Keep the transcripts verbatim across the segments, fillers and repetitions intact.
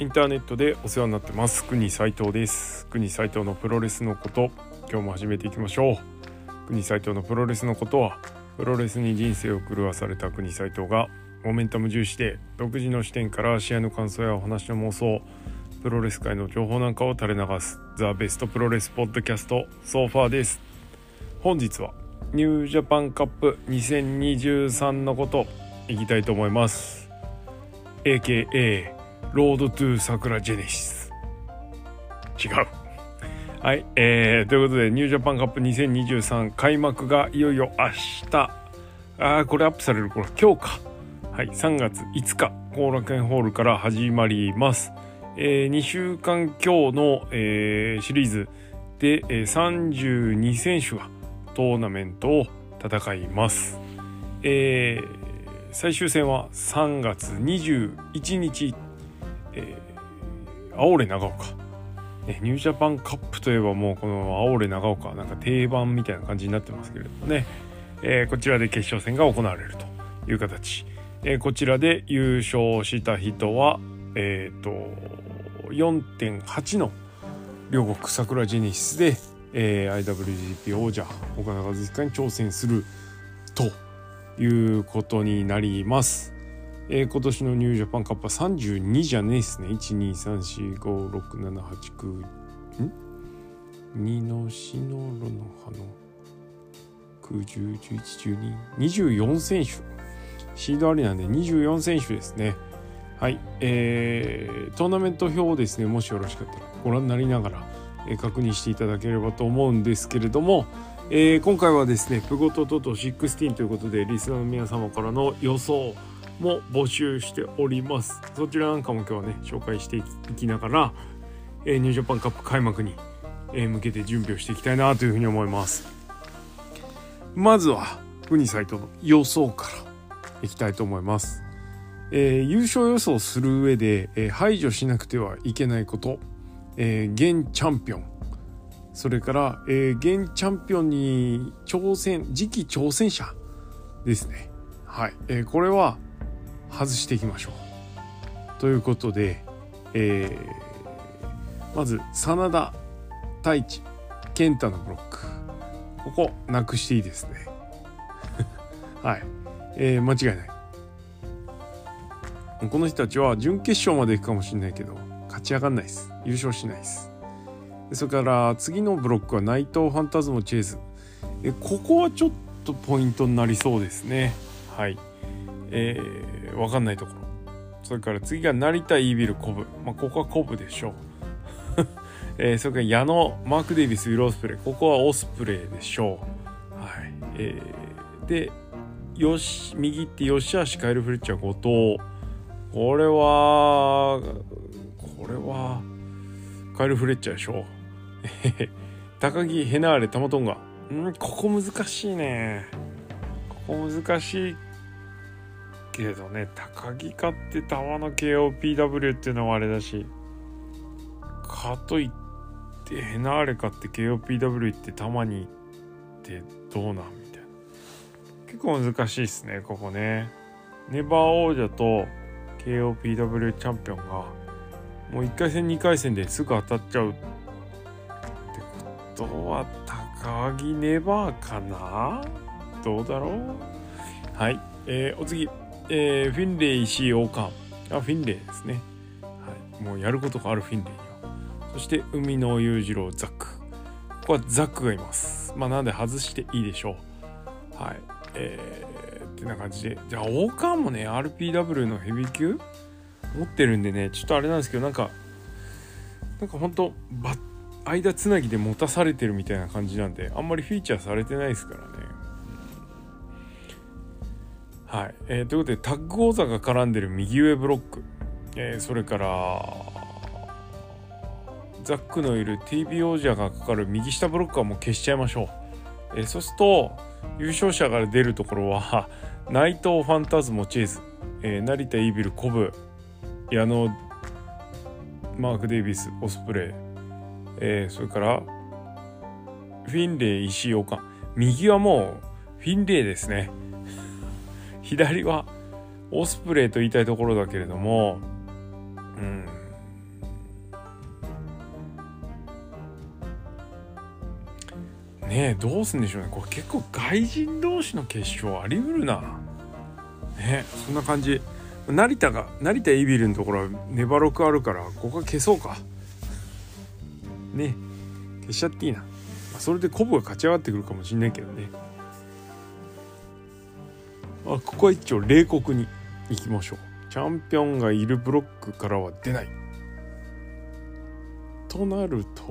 インターネットでお世話になってます国斉藤です。国斉藤のプロレスのこと、今日も始めていきましょう。国斉藤のプロレスのことは、プロレスに人生を狂わされた国斉藤がモメンタム重視で独自の視点から試合の感想やお話の妄想、プロレス界の情報なんかを垂れ流すザ・ベストプロレスポッドキャストソーファーです。本日はニュージャパンカップにせんにじゅうさんのこといきたいと思います。 エーケーエー ロードトゥサクラジェネシス。違うはい、えー、ということでニュージャパンカップにせんにじゅうさん開幕がいよいよ明日、あーこれアップされる頃今日か、はい、さんがついつか後楽園ホールから始まります。えー、にしゅうかん強の、えー、シリーズで、えー、さんじゅうにせんしゅがトーナメントを戦います。えー、最終戦はさんがつにじゅういちにち、えー、青レ長岡、ね、ニュージャパンカップといえばもうこの青レ長岡なんか定番みたいな感じになってますけれどもね、えー、こちらで決勝戦が行われるという形、えー、こちらで優勝した人はえっ、ー、と よんてんはち の両国サクラジェネシスで、えー、アイダブリュージーピー 王者岡田和親に挑戦するということになります。えー、今年のニュージャパンカップはさんじゅうにじゃねえですね。いち、に、さん、よん、ご、ろく、なな、はち、きゅう んにのしのろの葉のきゅう、じゅう、じゅういち、じゅうに、にじゅうよん選手、シードありなんでにじゅうよん選手ですね。はい、えー、トーナメント表をですね、もしよろしかったらご覧になりながら、えー、確認していただければと思うんですけれども、えー、今回はですねプゴトトトじゅうろくということでリスナーの皆様からの予想も募集しております。そちらなんかも今日はね紹介していきながら、えー、ニュージャパンカップ開幕に、えー、向けて準備をしていきたいなというふうに思います。まずは国斉藤の予想からいきたいと思います。えー、優勝予想する上で、えー、排除しなくてはいけないこと、えー、現チャンピオン、それから、えー、現チャンピオンに挑戦次期挑戦者ですね。はい、えー、これは外していきましょうということで、えー、まず真田太一健太のブロック、ここなくしていいですねはい、えー、間違いない。この人たちは準決勝まで行くかもしれないけど勝ち上がんないです。優勝しないです。それから次のブロックは内藤ファンタズモチェーズ、えここはちょっとポイントになりそうですね。はい、えー、分かんないところ。それから次が成田イービルコブ、まあ、ここはコブでしょう、えー、それから矢野マーク・デイビスウィル・オスプレイ、ここはオスプレイでしょう。はい、えー、でよし右って吉橋カエル・フレッチャー後藤、これはこれはカエル・フレッチャーでしょ高木ヘナーレタマトンガ、んここ難しいね。ここ難しいけどね、高木勝って玉の ケーオーピーダブリュー っていうのはあれだし、かといってヘナーレ勝って ケーオーピーダブリュー って玉にってどうなんみたいな、結構難しいですねここね。ネバー王者と ケーオーピーダブリュー チャンピオンがもういっかい戦にかい戦ですぐ当たっちゃうってことは高木ネバーかな、どうだろう。はい、えー、お次、えー、フィンレイ石井王冠、あフィンレイですね、はい、もうやることがあるフィンレイには。そして海野裕次郎ザック、ここはザックがいます。まあなんで外していいでしょう。はい、えー、ってな感じで、じゃあ王冠もね アールピーダブリュー のヘビー級持ってるんでね、ちょっとあれなんですけど、なんかなんかほんとバ間つなぎで持たされてるみたいな感じなんであんまりフィーチャーされてないですからね。はい、えー、ということでタッグ王座が絡んでる右上ブロック、えー、それからザックのいる ティービー 王者がかかる右下ブロックはもう消しちゃいましょう。えー、そうすると優勝者が出るところは内藤ファンタズモチェーズ、えー、成田イービルコブ、矢野マーク・デイビスオスプレイ、えー、それからフィンレイ石井岡、右はもうフィンレイですね左はオスプレイと言いたいところだけれども、うんねどうすんでしょうね。これ結構外人同士の決勝あり得るな。ねそんな感じ。成田が成田イビルのところはネバロクあるからここは消そうか。ね消しちゃっていいな。それでコブが勝ち上がってくるかもしんないけどね。あここは一応冷酷に行きましょう。チャンピオンがいるブロックからは出ない。となると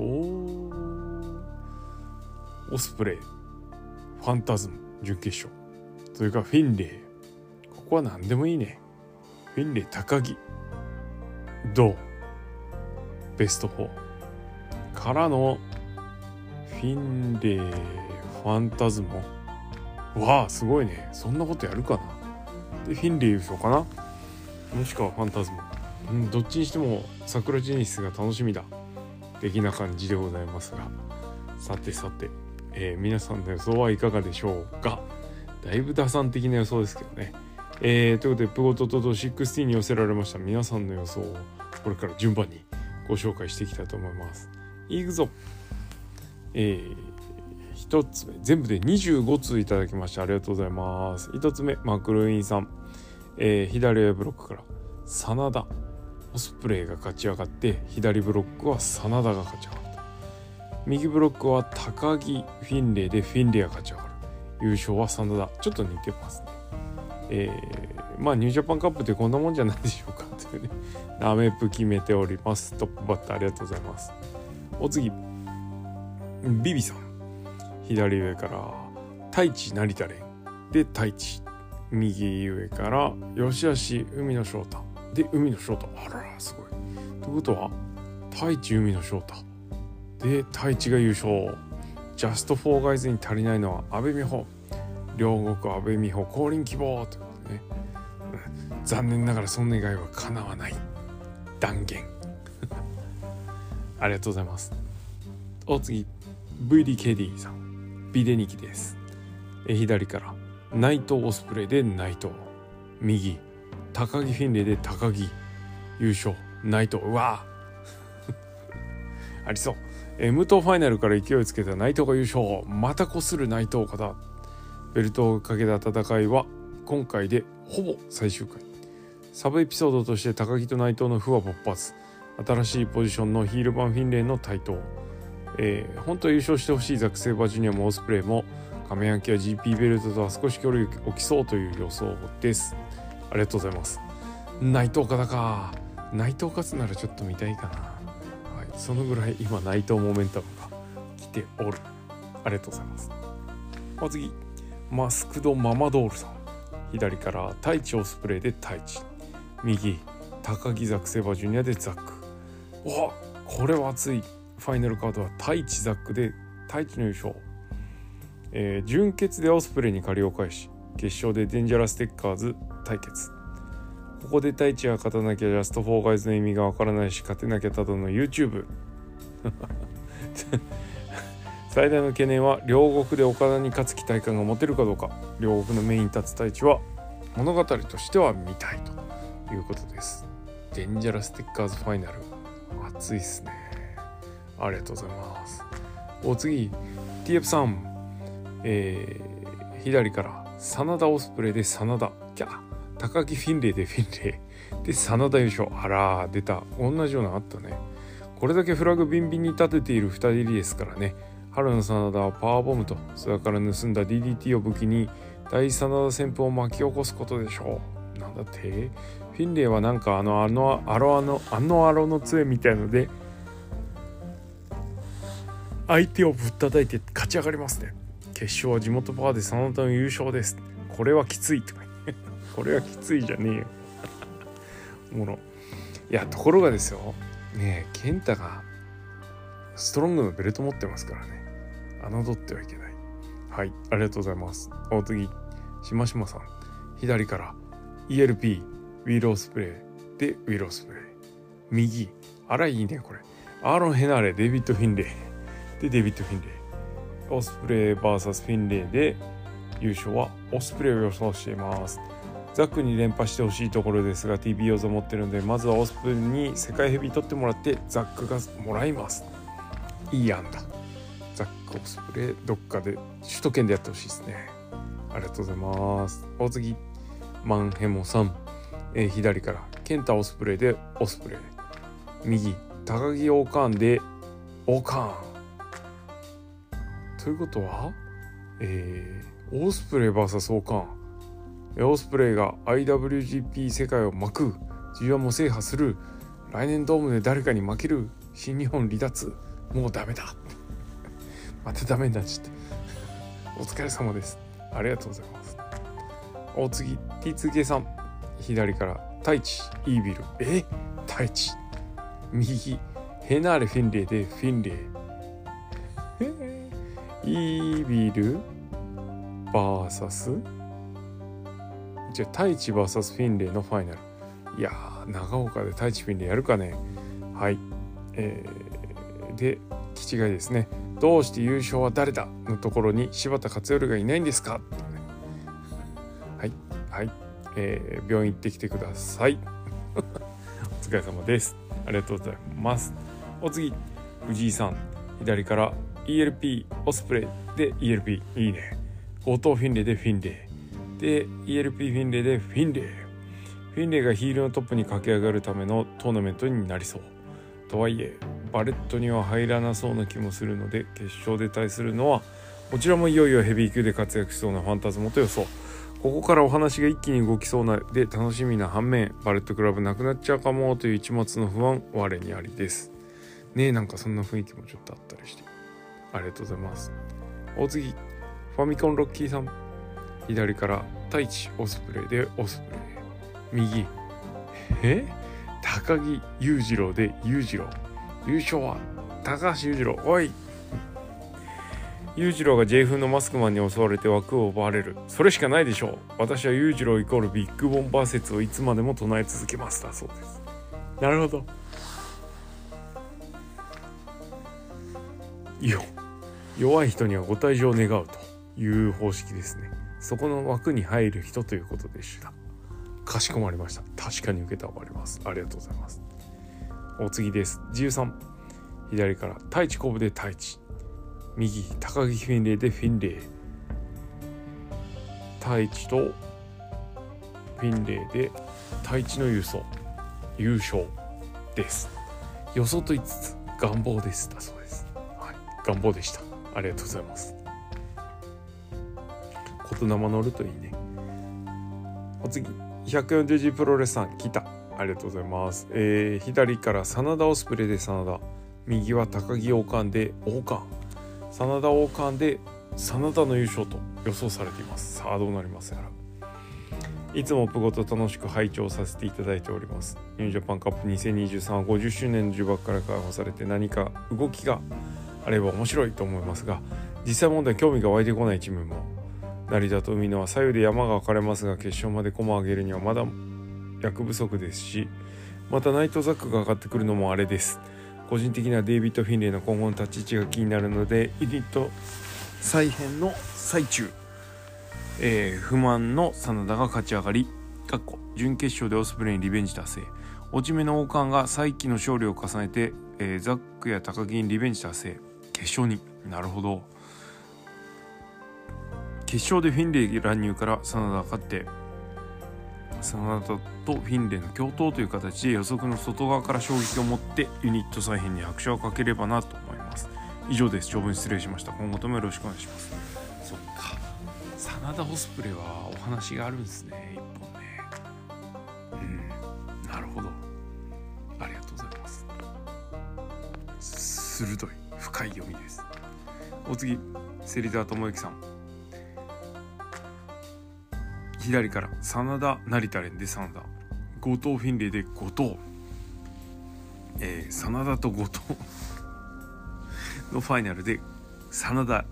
オスプレイ、ファンタズム準決勝、それからフィンレイ、ここは何でもいいね。フィンレイ、高木どうベストフォーからのフィンレイ、ファンタズムわあすごいね。そんなことやるかな。でフィンレイ優勝かな、もしくはファンタズム、うん、どっちにしても桜ジェニスが楽しみだ的な感じでございますが、さてさて、えー、皆さんの予想はいかがでしょうか。だいぶ打算的な予想ですけどね。えー、ということでプゴトトとじゅうろくに寄せられました皆さんの予想をこれから順番にご紹介していきたいと思います。いくぞ。えー、ひとつめ全部でにじゅうごつういただきましてありがとうございます。ひとつめマクルーインさん、えー、左上ブロックから真田オスプレイが勝ち上がって左ブロックは真田が勝ち上がった。右ブロックは高木フィンレイでフィンレイが勝ち上がる。優勝は真田。ちょっと似てますね。えー、まあニュージャパンカップってこんなもんじゃないでしょうかというねラメプ決めております。トップバッターありがとうございます。お次ビビさん、左上から太一成田蓮で太一、右上から吉橋海野翔太で海野翔太、あららすごい。ということは太一海野翔太で太一が優勝。ジャストフォーガイズに足りないのは阿部美穂、両国阿部美穂降臨希望ということでね、うん、残念ながらその願いは叶わない断言ありがとうございます。お次 ブイディーケーディー さん、ビデニキです。え左から内藤オスプレイで内藤、右高木フィンレイで高木、優勝内藤。うわありそう。え無党ファイナルから勢いつけた内藤が優勝。またこする内藤岡田。ベルトをかけた戦いは今回でほぼ最終回。サブエピソードとして高木と内藤の負は勃発。新しいポジションのヒール版フィンレイの台頭。えー、本当は優勝してほしいザック・セイバージュニアもオスプレイも亀山家は ジーピー ベルトとは少し距離を置きそうという予想です。ありがとうございます。内藤岡田か。内藤勝つならちょっと見たいかな。はい、そのぐらい今内藤モメンタムが来ておる。ありがとうございます。お次マスクドママドールさん、左から太一オスプレイで太一、右高木ザック・セイバージュニアでザック。おこれは熱い。ファイナルカードは太一ザックで太一の優勝。えー、準決でオスプレイに借りを返し決勝でデンジャラステッカーズ対決。ここで太一が勝たなきゃジャストフォーガイズの意味がわからないし、勝てなきゃただの YouTube 最大の懸念は両国で岡田に勝つ期待感が持てるかどうか。両国のメインに立つ太一は物語としては見たいということです。デンジャラステッカーズファイナル熱いっすね。ありがとうございます。お次 ティーエフ さん、えー、左から真田オスプレイで真田、キャ高木フィンレイでフィンレイで真田優勝。あら出た、同じようなのあったね。これだけフラグビンビンに立てているふたりですからね。春の真田はパワーボムとそれから盗んだ ディーディーティー を武器に大真田旋風を巻き起こすことでしょう。なんだってフィンレイはなんかあのあのアロアのあのアロの杖みたいので相手をぶったたいて勝ち上がりますね。決勝は地元パワーで真田の優勝です。これはきついとかこれはきついじゃねえよおもろ。いやところがですよねえ、健太がストロングのベルト持ってますからね、侮ってはいけない。はい、ありがとうございます。お次しましまさん、左から イーエルピー ウィールオスプレイでウィルオスプレイ、右あらいいねこれアーロン・ヘナーレデビッド・フィンレイでデビッド・フィンレイ、オスプレイ ブイエス フィンレイで優勝はオスプレイを予想しています。ザックに連覇してほしいところですが ティービー 王座持ってるのでまずはオスプレイに世界ヘビー取ってもらってザックがもらいます。いい案だ。ザッオスプレイどっかで首都圏でやってほしいですね。ありがとうございます。お次マンヘモさん、えー、左からケンタオスプレイでオスプレイ、右高木オーカーンでオーカーンということは、えー、オスプレイ ブイエス オーカーン、オスプレイが アイダブリュージーピー 世界を巻く、 ジーワン も制覇する、来年ドームで誰かに負ける、新日本離脱、もうダメだまたダメになっちゃったお疲れ様です。ありがとうございます。お次 ティーツーケー さん、左から太一イービル、え太一、右ヘナーレフィンレイでフィンレイ、イービル ブイエス じゃあ太一 ブイエス フィンレイのファイナル。いやー長岡で太一フィンレイやるかね。はい、えー、で気違いですね。どうして優勝は誰だのところに柴田勝頼がいないんですか、はいはい、えー、病院行ってきてくださいお疲れ様です。ありがとうございます。お次藤井さん、左から イーエルピー オスプレイで イーエルピー、 いいね。後藤フィンレイでフィンレイで イーエルピー フィンレイでフィンレイ、フィンレイがヒールのトップに駆け上がるためのトーナメントになりそうとはいえバレットには入らなそうな気もするので、決勝で対するのはこちらもいよいよヘビー級で活躍しそうなファンタズモと予想。ここからお話が一気に動きそうなで楽しみな反面、バレットクラブなくなっちゃうかもという一末の不安我にありですね。えなんかそんな雰囲気もちょっとあったりして、ありがとうございます。お次ファミコンロッキーさん、左から太一オスプレイでオスプレイ、右え高木裕次郎で裕次郎、優勝は高橋裕次郎、おい裕次郎が J 風のマスクマンに襲われて枠を奪われる、それしかないでしょう。私は裕次郎イコールビッグボンバー説をいつまでも唱え続けますだそうです。なるほど。よ弱い人にはご退場を願うという方式ですね。そこの枠に入る人ということでした。かしこまりました。確かに受けたまります。ありがとうございます。お次ですじゅうさん、左から太一コブで太一、右高木フィンレイでフィンレイ、太一とフィンレイで太一の優勝優勝です。予想と言いつつ願望ですだそうです、はい、願望でした。ありがとうございます。言霊乗るといいね。お次 ひゃくよんじゅうジー プロレスさん来た、ありがとうございます。えー、左から真田オスプレイで真田、右は高木王冠で王冠、真田王冠で真田の優勝と予想されています。さあどうなりますやら。いつもプゴと楽しく拝聴させていただいております。ニュージャパンカップにせんにじゅうさんはごじゅっしゅうねんの呪縛から解放されて、何か動きがあれば面白いと思いますが、実際問題興味が湧いてこないチームも、成田と海野は左右で山が分かれますが、決勝まで駒を上げるにはまだ役不足ですし、またナイトザックが上がってくるのもあれです。個人的にはデイビッド・フィンレイの今後の立ち位置が気になるので、ユニット再編の最中、えー、不満の真田が勝ち上がり、かっこ準決勝でオスプレイにリベンジ達成、落ち目の王冠が再起の勝利を重ねて、えー、ザックや高木にリベンジ達成、決勝に。なるほど。決勝でフィンレイ乱入から真田が勝って、真田とフィンレイの共闘という形で予測の外側から衝撃を持ってユニット再編に拍手をかければなと思います。以上です。長文失礼しました。今後ともよろしくお願いします。そっか、真田オスプレイはお話があるんですね、一本ね。うん、なるほど、ありがとうございます。鋭い深い読みです。お次芹沢智之さん、左から真田成田連で真田、後藤フィンレイで後藤、えー、真田と後藤のファイナルで真田、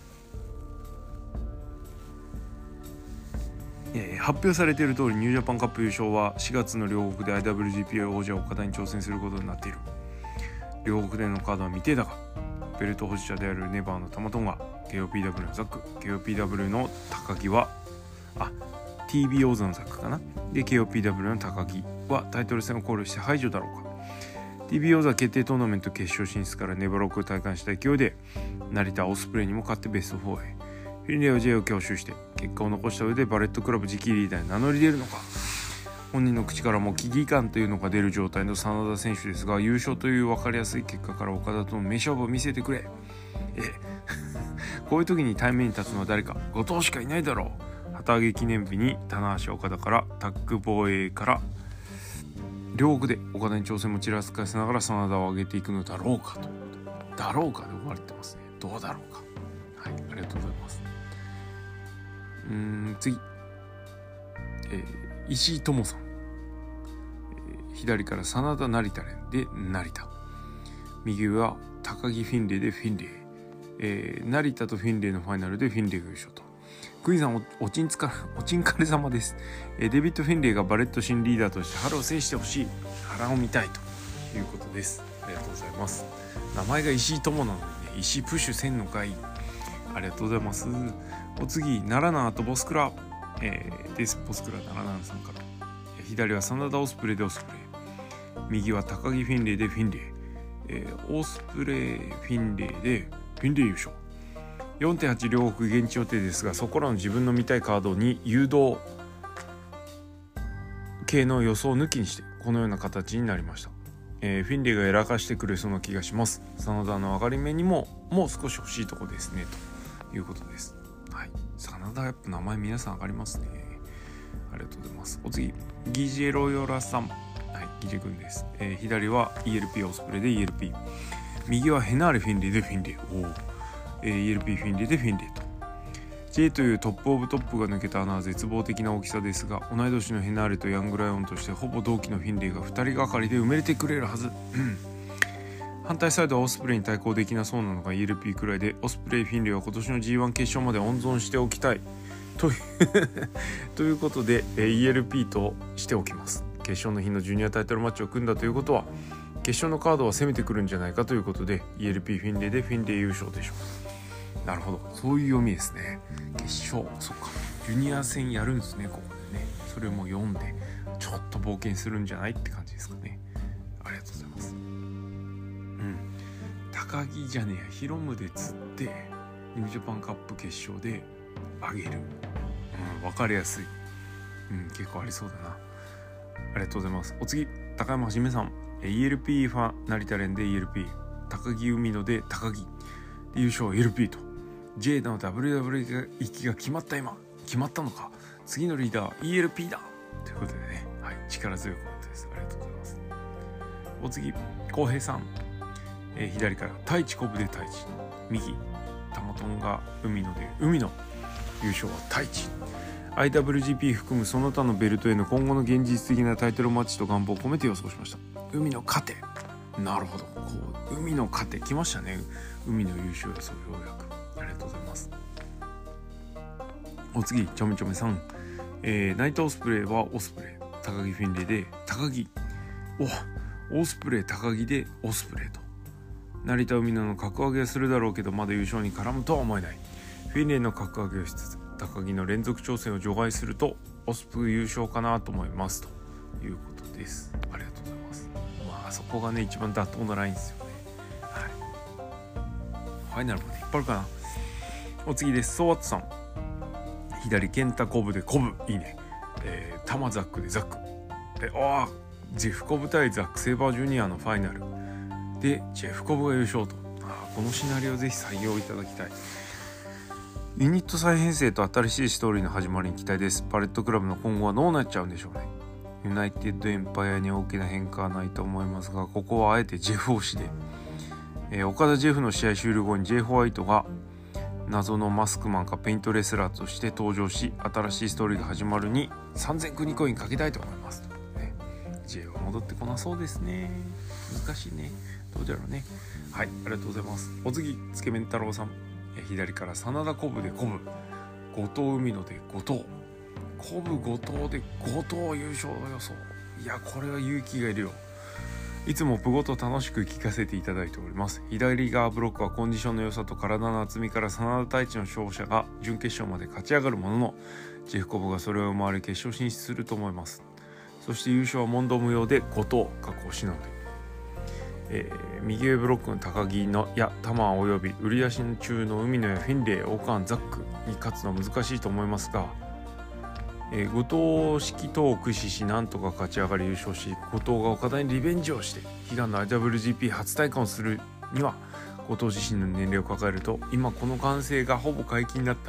えー、発表されている通りニュージャパンカップ優勝はしがつの両国で アイダブリュージーピー 王者岡田に挑戦することになっている。両国でのカードは未定だが、ベルト保持者であるネバーのタマトンガ、 ケーオーピーダブリュー のザック、 ケーオーピーダブリュー の高木はあ ティービー 王座のザックかなで ケーオーピーダブリュー の高木はタイトル戦を考慮して排除だろうか。 ティービー 王座決定トーナメント決勝進出から粘りを体感した勢いで成田オスプレイにも勝ってベストフォーへ。フィンレイは J を強襲して結果を残した上でバレットクラブ次期リーダーに名乗り出るのか。本人の口からも危機感というのが出る状態の真田選手ですが、優勝という分かりやすい結果から岡田との名勝負を見せてくれ。えこういう時に対面に立つのは誰か、後藤しかいないだろう。旗揚げ記念日に棚橋岡田からタッグ防衛から両国で岡田に挑戦もちらつかせながら真田を上げていくのだろうかと。だろうかで終わってますね。どうだろうか。はい、ありがとうございます。うーん次、えー、石井智さん、えー、左から真田成田連で成田、右は高木フィンレイでフィンレイ、えー、成田とフィンレイのファイナルでフィンレイが優勝と。クイーンさん お, おちんつかおちんかれ様です、えー、デビッド・フィンレイがバレット新リーダーとして春を制してほしい、腹を見たいということです。ありがとうございます。名前が石井友なのにね、石井プッシュせんのかい。ありがとうございます。お次、奈良ナーとボスクラ、えー、です。ボスクラ奈良ナーさんから。左は真田オスプレイでオスプレイ、右は高木フィンレイでフィンレイ、えー、オスプレイフィンレイでフィンレイ優勝。よんてんはち 両国現地予定ですが、そこらの自分の見たいカードに誘導系の予想を抜きにしてこのような形になりました。えー、フィンレイがやらかしてくれそうな気がします。真田の上がり目にももう少し欲しいとこですねということです。はい、真田やっぱ名前皆さん上がりますね。ありがとうございます。お次、ギジェロヨラさん、はい、ギジェ君です。えー、左は イーエルピー オスプレイで イーエルピー、 右はヘナーレフィンレイでフィンレイ、おー、えー、イーエルピー フィンレイでフィンレイと。 J というトップオブトップが抜けた穴は絶望的な大きさですが、同い年のヘナーレとヤングライオンとしてほぼ同期のフィンレイがふたりがかりで埋めてくれるはず、うん、反対サイドはオスプレイに対抗できなそうなのが イーエルピー くらいで、オスプレイフィンレイは今年の ジーワン 決勝まで温存しておきたいというということで、えー、イーエルピー としておきます。決勝の日のジュニアタイトルマッチを組んだということは、決勝のカードは攻めてくるんじゃないかということで イーエルピー フィンレイでフィンレイ優勝でしょう。なるほど、そういう読みですね。決勝、そっか、ジュニア戦やるんですね、ここでね。それも読んでちょっと冒険するんじゃないって感じですかね。ありがとうございます。うん、高木じゃねえや、ヒロムで釣ってニュージャパンカップ決勝であげる、うん、分かりやすい、うん、結構ありそうだな。ありがとうございます。お次、高山はじめさん、 イーエルピー ファン成田連で イーエルピー、 高木海野で高木で優勝 イーエルピー と。 J の ダブリューダブリュー 行きが決まった。今決まったのか。次のリーダー イーエルピー だということでね、はい、力強いコメントです。ありがとうございます。お次、浩平さん、えー、左から太一コブで太一、右タマトンが海野で海野、優勝は太一。 アイダブリュージーピー 含むその他のベルトへの今後の現実的なタイトルマッチと願望を込めて予想しました。海野勝て、なるほど、こう海野勝てきましたね。海野優勝予想、ようやく。ありがとうございます。お次、ちょめちょめさん、えー、ナイトオスプレイはオスプレイ、高木フィンレイで高木、おオスプレイ高木でオスプレイと。成田海野の格上げはするだろうけど、まだ優勝に絡むとは思えない。フィンレイの格上げをしつつ高木の連続挑戦を除外するとオスプ優勝かなと思いますということです。ありがとうございます。まあそこがね一番妥当なラインですよね。はい、ファイナルまで引っ張るかな。お次です。ソワットさん、左ケンタコブでコブ、いいね。えー、タマザックでザック、えあジェフコブ対ザックセイバージュニアのファイナルでジェフコブが優勝と。あこのシナリオぜひ採用いただきたい。ユニット再編成と新しいストーリーの始まりに期待です。パレットクラブの今後はどうなっちゃうんでしょうね。ユナイテッドエンパイアに大きな変化はないと思いますが、ここはあえてジェフ推しで、えー、岡田ジェフの試合終了後にジェイホワイトが謎のマスクマンかペイントレスラーとして登場し、新しいストーリーが始まるにさんぜんクニコインかけたいと思います、ね、ジェイは戻ってこなそうですね。難しいね、どうだろうね。はい、ありがとうございます。お次、つけ麺太郎さん、左から真田コブでコブ、後藤海野で後藤、コブ後藤で後藤優勝予想。いやこれは勇気がいるよ。いつもプゴと楽しく聞かせていただいております。左側ブロックはコンディションの良さと体の厚みから真田太一の勝者が準決勝まで勝ち上がるものの、ジェフコブがそれを回り決勝進出すると思います。そして優勝は問答無用で後藤確保しなので、 えー、右上ブロックの高木のやタマおよび売り出し中の海野やフィンレイ、オーカーン、ザックに勝つのは難しいと思いますが、えー、後藤式等を駆使しなんとか勝ち上がり優勝し、後藤が岡田にリベンジをして悲願の アイダブリュージーピー 初体感をするには、後藤自身の年齢を抱えると今この完成がほぼ解禁だった。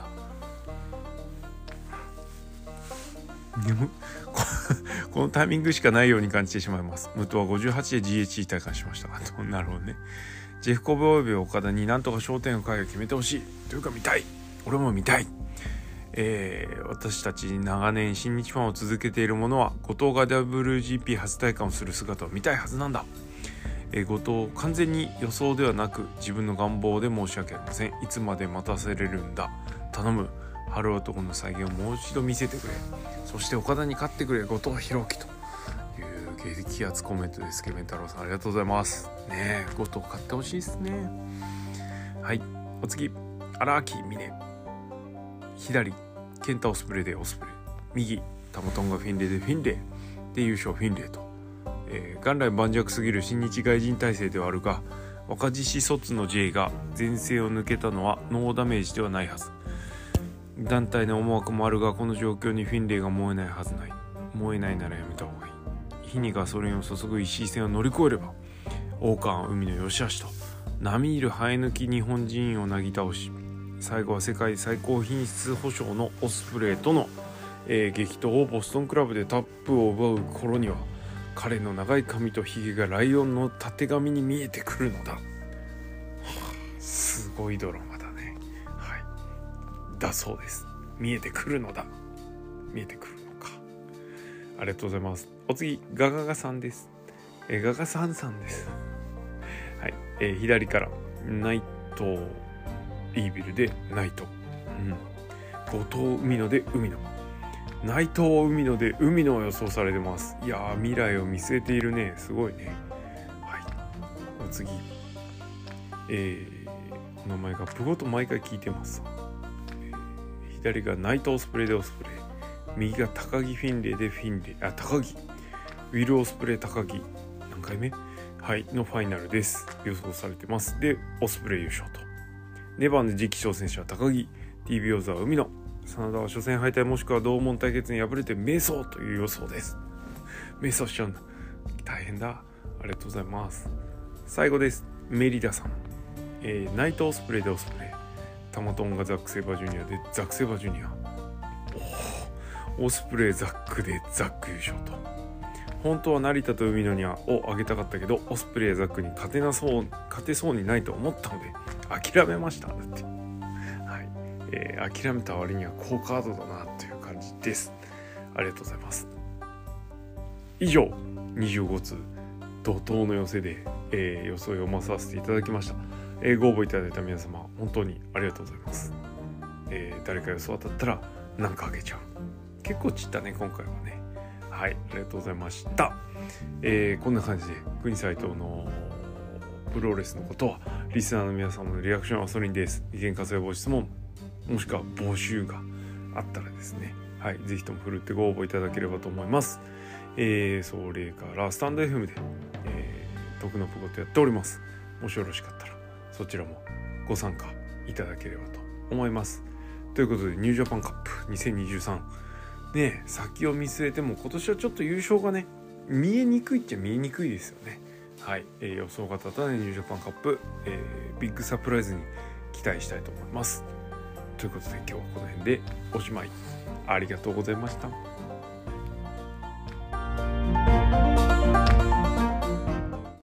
眠このタイミングしかないように感じてしまいます。武藤はごじゅうはちで ジーエイチディー 体感しましたがなるほどね。ジェフコブおよび岡田になんとか焦点の回を決めてほしいというか、見たい、俺も見たい。えー、私たち長年新日ファンを続けている者は後藤が ダブリュージーピー 初体感をする姿を見たいはずなんだ。えー、後藤完全に予想ではなく自分の願望で申し訳ありません。いつまで待たせれるんだ、頼む、春男の再現をもう一度見せてくれ、そして岡田に勝ってくれ、後藤弘樹という激アツコメントです。ケメン太郎さんありがとうございますね。え後藤勝ってほしいですね。はい、お次荒木美音、左ケンタオスプレイでオスプレイ、右タモトンがフィンレイでフィンレイで優勝フィンレイと、えー、元来盤石すぎる新日外人体制ではあるが、若獅子卒の J が前線を抜けたのはノーダメージではないはず。団体の思惑もあるが、この状況にフィンレイが燃えないはずない。燃えないならやめた方がいい。火にガソリンを注ぐ石井戦を乗り越えれば、王冠海の吉橋と並みいる生え抜き日本人をなぎ倒し、最後は世界最高品質保証のオスプレイとの、えー、激闘をボストンクラブでタップを奪う頃には、彼の長い髪とひげがライオンのたてがみに見えてくるのだ、はあ、すごいドラマだね。はいだそうです。見えてくるのだ、見えてくるのか。ありがとうございます。お次ガガガさんです。えー、ガガさんさんです。はい、えー、左から内藤イービルで内藤、うん、後藤海野で海野、内藤海野で海野を予想されてます。いやー未来を見据えているね。すごいね。はい、お次、えー、お名前がプゴと毎回聞いてます。えー、左が内藤オスプレイでオスプレイ、右が高木フィンレイでフィンレイ、あ高木ウィルオスプレイ高木何回目はいのファイナルです。予想されてます。でオスプレイ優勝と。ネバーの次期挑戦者は高木、 ティービー 王座は海野、真田は初戦敗退もしくは同門対決に敗れて迷走という予想です。迷走しちゃうんだ、大変だ。ありがとうございます。最後です。メリダさん、えー、ナイトオスプレイでオスプレイ、タマトンがザックセイバージュニアでザックセイバージュニア、おオスプレイザックでザック優勝と。本当は成田と海野にはを上げたかったけど、オスプレイやザックに勝てなそう勝てそうにないと思ったので諦めましただって、はいえー、諦めた割には好カードだなという感じです。ありがとうございます。以上にじゅうご通怒涛の寄せで、えー、予想を読まさせていただきました。えー、ご応募いただいた皆様本当にありがとうございます。えー、誰か予想当たったら何かあげちゃう。結構散ったね今回はね。はい、ありがとうございました。えー、こんな感じで国斉藤のプロレスのことはリスナーの皆様のリアクションはそれにです。意見活用ご質問もしくは募集があったらですね、はい、ぜひとも振るってご応募いただければと思います。えー、それからスタンド エフエム で、えー、徳のプゴとやっております。もしよろしかったらそちらもご参加いただければと思います。ということでニュージャパンカップにせんにじゅうさんね、先を見据えても今年はちょっと優勝がね見えにくいっちゃ見えにくいですよね。はい、えー、予想が立たないニュージャパンカップ、えー、ビッグサプライズに期待したいと思います。ということで今日はこの辺でおしまい。ありがとうございました。